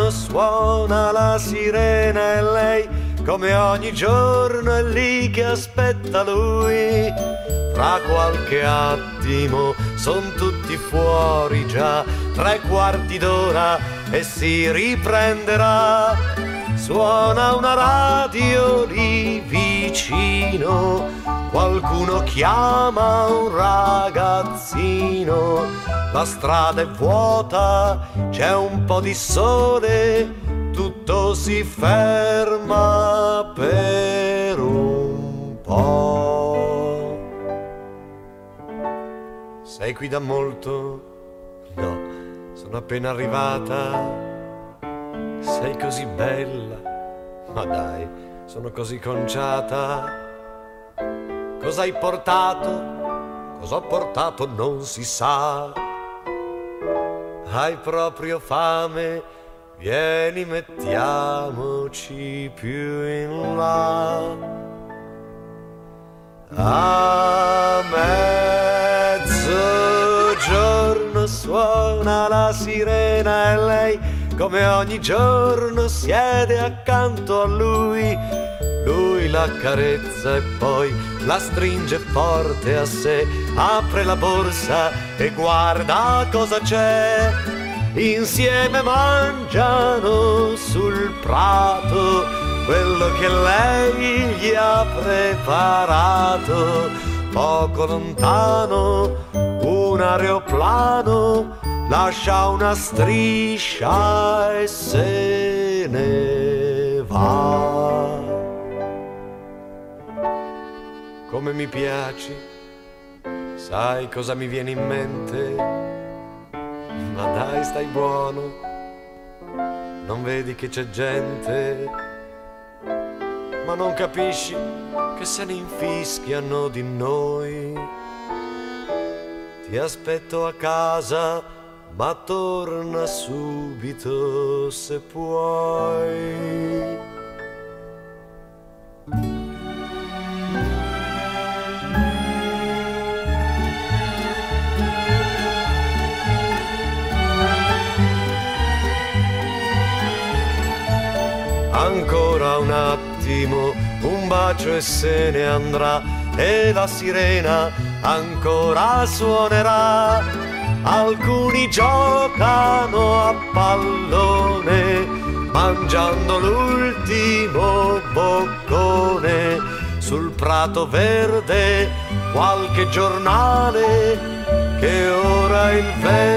suona la sirena e lei come ogni giorno è lì che aspetta lui. Fra qualche attimo son tutti fuori già, 3/4 d'ora e si riprenderà. Suona una radio lì vicino, qualcuno chiama un ragazzino. La strada è vuota, c'è un po' di sole, tutto si ferma per un po'. Sei qui da molto? No, sono appena arrivata. Sei così bella, ma dai, sono così conciata. Cosa hai portato? Cosa ho portato non si sa. Hai proprio fame? Vieni, mettiamoci più in là. A mezzogiorno suona la sirena e lei come ogni giorno siede accanto a lui. Lui la carezza e poi la stringe forte a sé, apre la borsa e guarda cosa c'è. Insieme mangiano sul prato quello che lei gli ha preparato. Poco lontano un aeroplano lascia una striscia e se ne va. Come mi piaci, sai cosa mi viene in mente? Ma dai, stai buono, non vedi che c'è gente? Ma non capisci che se ne infischiano di noi? Ti aspetto a casa, ma torna subito se puoi. Ancora un attimo, un bacio e se ne andrà, e la sirena ancora suonerà. Alcuni giocano a pallone, mangiando l'ultimo boccone. Sul prato verde qualche giornale che ora il vento